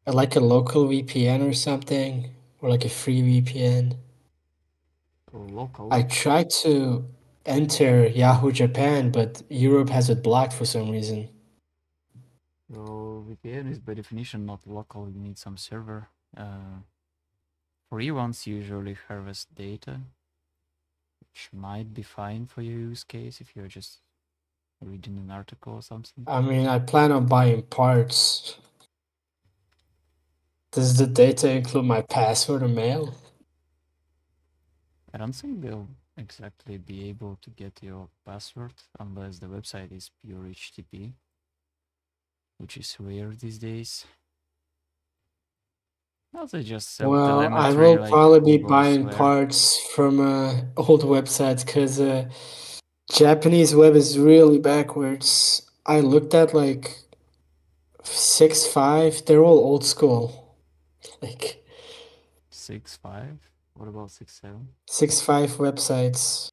Like a local VPN or something, or like a free VPN. Or local. I tried to enter Yahoo Japan, but Europe has it blocked for some reason. So VPN is by definition not local. You need some server. Free ones usually harvest data, which might be fine for your use case if you're just reading an article or something. I mean, I plan on buying parts. Does the data include my password or mail? I don't think they'll exactly be able to get your password unless the website is pure HTTP, which is rare these days. Well, they just sell Well, I telemetry will like probably be Google, I buying swear. parts from old websites because Japanese web is really backwards. I looked at like 6.5, they're all old school. Like 6.5? What about 6.7? 6.5 websites.